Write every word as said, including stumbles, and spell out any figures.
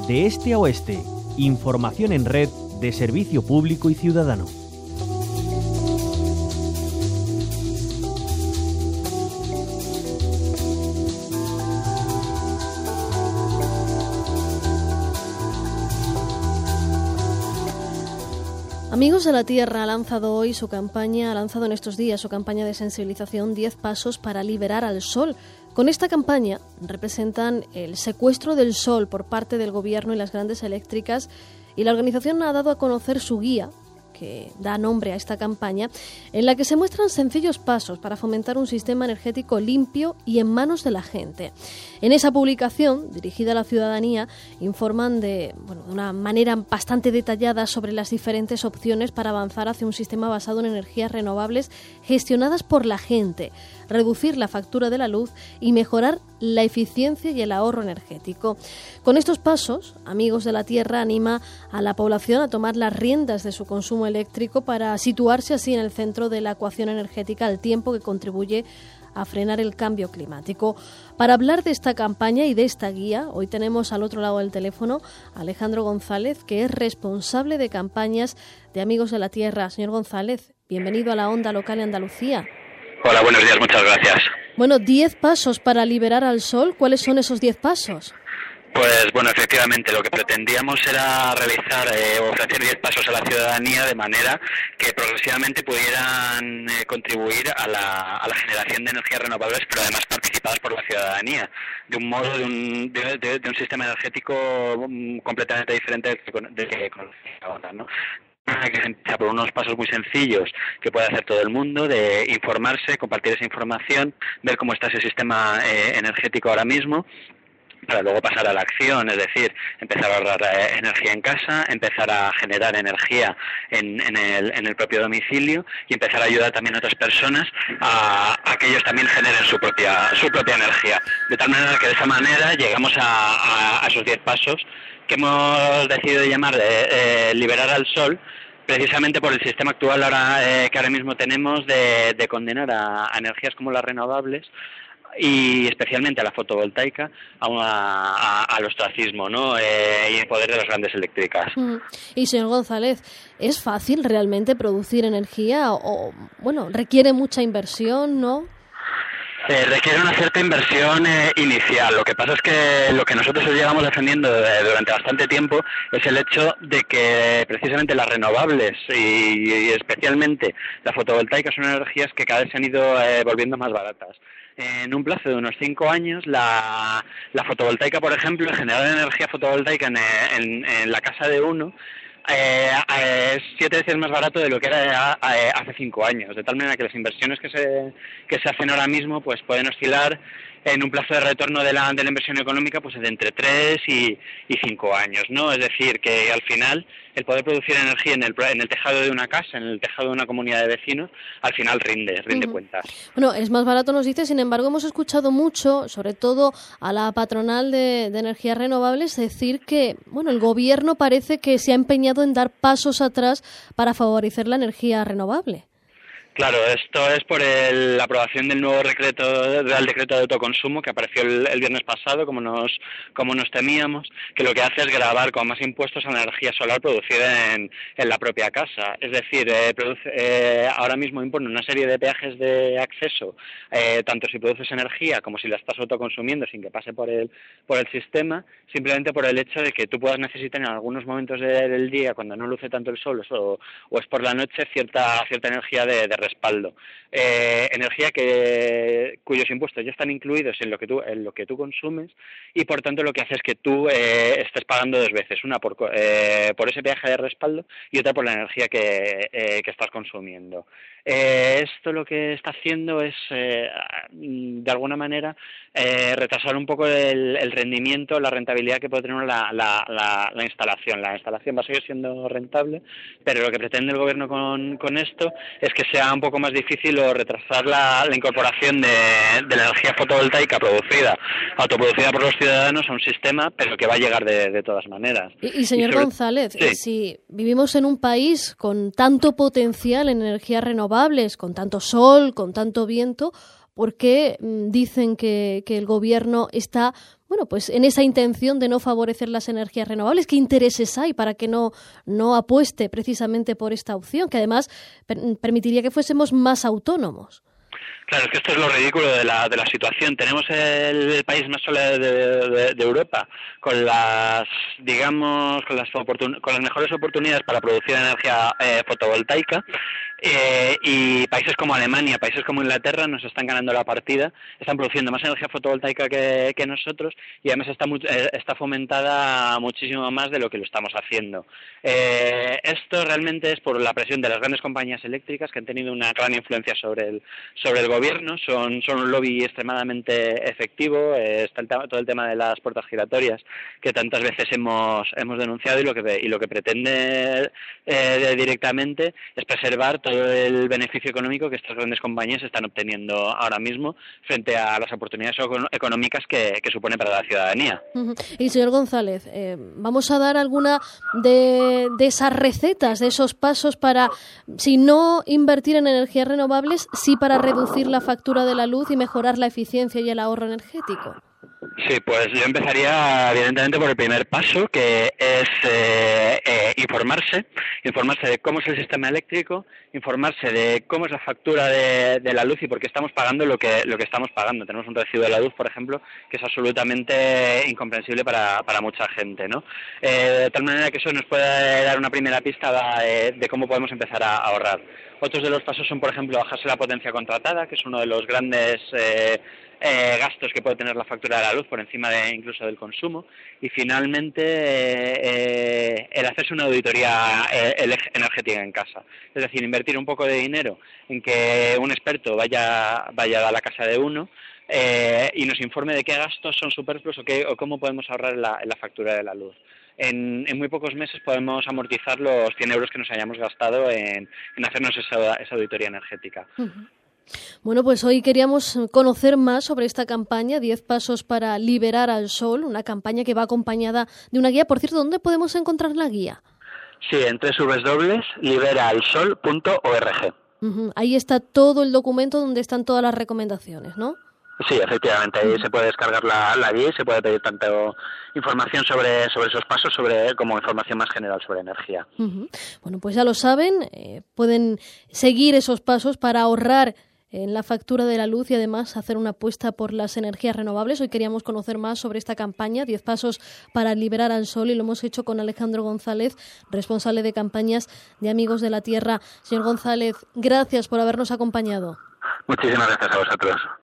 de este a oeste. Información en red de servicio público y ciudadano. Amigos de la Tierra ha lanzado hoy su campaña, ha lanzado en estos días su campaña de sensibilización diez pasos para liberar al sol. Con esta campaña representan el secuestro del sol por parte del gobierno y las grandes eléctricas, y la organización ha dado a conocer su guía, que da nombre a esta campaña, en la que se muestran sencillos pasos para fomentar un sistema energético limpio y en manos de la gente. En esa publicación, dirigida a la ciudadanía, informan de, bueno, de una manera bastante detallada sobre las diferentes opciones para avanzar hacia un sistema basado en energías renovables gestionadas por la gente, reducir la factura de la luz y mejorar la eficiencia y el ahorro energético. Con estos pasos, Amigos de la Tierra anima a la población a tomar las riendas de su consumo eléctrico para situarse así en el centro de la ecuación energética al tiempo que contribuye a frenar el cambio climático. Para hablar de esta campaña y de esta guía, hoy tenemos al otro lado del teléfono a Alejandro González, que es responsable de campañas de Amigos de la Tierra. Señor González, bienvenido a la Onda Local en Andalucía. Hola, buenos días, muchas gracias. Bueno, diez pasos para liberar al sol. ¿Cuáles son esos diez pasos? Pues bueno, efectivamente, lo que pretendíamos era realizar eh, ofrecer diez pasos a la ciudadanía de manera que progresivamente pudieran eh, contribuir a la, a la generación de energías renovables, pero además participadas por la ciudadanía, de un modo, de un, de, de, de un sistema energético um, completamente diferente del que conocemos ahora, ¿no? Que se empieza por unos pasos muy sencillos que puede hacer todo el mundo, de informarse, compartir esa información, ver cómo está ese sistema eh, energético ahora mismo, para luego pasar a la acción, es decir, empezar a ahorrar eh, energía en casa, empezar a generar energía en, en, el, en el propio domicilio y empezar a ayudar también a otras personas a, a que ellos también generen su propia su propia energía. De tal manera que de esa manera llegamos a, a, a esos diez pasos que hemos decidido llamar de eh, liberar al sol, precisamente por el sistema actual ahora eh, que ahora mismo tenemos de, de condenar a, a energías como las renovables y especialmente a la fotovoltaica a, una, a, al ostracismo, ¿no? Eh, y el poder de las grandes eléctricas. Mm. Y señor González, ¿es fácil realmente producir energía o, bueno, requiere mucha inversión, no? Eh, requiere una cierta inversión eh, inicial. Lo que pasa es que lo que nosotros llevamos defendiendo de, durante bastante tiempo es el hecho de que precisamente las renovables y, y especialmente la fotovoltaica son energías que cada vez se han ido eh, volviendo más baratas. En un plazo de unos cinco años, la, la fotovoltaica, por ejemplo, generar energía fotovoltaica en, en, en la casa de uno, Eh, eh, es siete veces más barato de lo que era eh, hace cinco años, de tal manera que las inversiones que se que se hacen ahora mismo pues pueden oscilar en un plazo de retorno de la de la inversión económica pues de entre tres y, y cinco años, ¿no? Es decir, que al final el poder producir energía en el en el tejado de una casa, en el tejado de una comunidad de vecinos, al final rinde, rinde uh-huh. cuentas. Bueno, es más barato, nos dice, sin embargo hemos escuchado mucho, sobre todo a la patronal de, de energías renovables, decir que, bueno, el gobierno parece que se ha empeñado en dar pasos atrás para favorecer la energía renovable. Claro, esto es por el, la aprobación del nuevo decreto, del decreto de autoconsumo que apareció el, el viernes pasado, como nos como nos temíamos, que lo que hace es gravar con más impuestos a la energía solar producida en, en la propia casa. Es decir, eh, produce, eh, ahora mismo impone una serie de peajes de acceso, eh, tanto si produces energía como si la estás autoconsumiendo sin que pase por el por el sistema, simplemente por el hecho de que tú puedas necesitar en algunos momentos de, del día, cuando no luce tanto el sol o, o es por la noche, cierta cierta energía de, de respaldo, eh, energía que cuyos impuestos ya están incluidos en lo que tú en lo que tú consumes y por tanto lo que hace es que tú eh, estés pagando dos veces, una por eh, por ese peaje de respaldo y otra por la energía que, eh, que estás consumiendo. Eh, esto lo que está haciendo es eh, de alguna manera eh, retrasar un poco el, el rendimiento, la rentabilidad que puede tener la, la, la, la instalación. La instalación va a seguir siendo rentable, pero lo que pretende el gobierno con, con esto es que sea un poco más difícil o retrasar la, la incorporación de, de la energía fotovoltaica producida, autoproducida por los ciudadanos a un sistema, pero que va a llegar de, de todas maneras. Y, y señor y sobre... González, sí. Si vivimos en un país con tanto potencial en energías renovables, con tanto sol, con tanto viento, ¿por qué dicen que, que el gobierno está bueno, pues en esa intención de no favorecer las energías renovables? ¿Qué intereses hay para que no, no apueste precisamente por esta opción, que además per- permitiría que fuésemos más autónomos? Claro, es que esto es lo ridículo de la de la situación. Tenemos el, el país más solar de, de, de Europa, con las, digamos, con las oportun, con las mejores oportunidades para producir energía eh, fotovoltaica, eh, y países como Alemania, países como Inglaterra nos están ganando la partida, están produciendo más energía fotovoltaica que, que nosotros, y además está mu- eh, está fomentada muchísimo más de lo que lo estamos haciendo. Eh, esto realmente es por la presión de las grandes compañías eléctricas, que han tenido una gran influencia sobre el sobre el gobierno, son, son un lobby extremadamente efectivo, eh, está el tema, todo el tema de las puertas giratorias que tantas veces hemos hemos denunciado, y lo que y lo que pretende eh, directamente es preservar todo el beneficio económico que estas grandes compañías están obteniendo ahora mismo frente a las oportunidades económicas que, que supone para la ciudadanía. Uh-huh. Y señor González, eh, vamos a dar alguna de, de esas recetas, de esos pasos para, si no invertir en energías renovables, sí para reducir la factura de la luz y mejorar la eficiencia y el ahorro energético. Sí, pues yo empezaría evidentemente por el primer paso, que es eh, eh, informarse, informarse de cómo es el sistema eléctrico, informarse de cómo es la factura de, de la luz y por qué estamos pagando lo que lo que estamos pagando. Tenemos un recibo de la luz, por ejemplo, que es absolutamente incomprensible para, para mucha gente, ¿no? Eh, de tal manera que eso nos puede dar una primera pista de, de cómo podemos empezar a ahorrar. Otros de los pasos son, por ejemplo, bajarse la potencia contratada, que es uno de los grandes eh, eh, gastos que puede tener la factura de la luz, por encima de incluso del consumo. Y finalmente, eh, eh, el hacerse una auditoría eh, energética en casa. Es decir, invertir un poco de dinero en que un experto vaya, vaya a la casa de uno eh, y nos informe de qué gastos son superfluos o, qué, o cómo podemos ahorrar en la, en la factura de la luz. En, en muy pocos meses podemos amortizar los cien euros que nos hayamos gastado en, en hacernos esa, esa auditoría energética. Uh-huh. Bueno, pues hoy queríamos conocer más sobre esta campaña, diez pasos para liberar al sol, una campaña que va acompañada de una guía. Por cierto, ¿dónde podemos encontrar la guía? Sí, en doble u doble u doble u punto libera al sol punto org. Uh-huh. Ahí está todo el documento donde están todas las recomendaciones, ¿no? Sí, efectivamente, ahí se puede descargar la, la guía y se puede pedir tanto información sobre, sobre esos pasos sobre como información más general sobre energía. Uh-huh. Bueno, pues ya lo saben, eh, pueden seguir esos pasos para ahorrar en la factura de la luz y además hacer una apuesta por las energías renovables. Hoy queríamos conocer más sobre esta campaña, diez pasos para liberar al sol, y lo hemos hecho con Alejandro González, responsable de campañas de Amigos de la Tierra. Señor González, gracias por habernos acompañado. Muchísimas gracias a vosotros.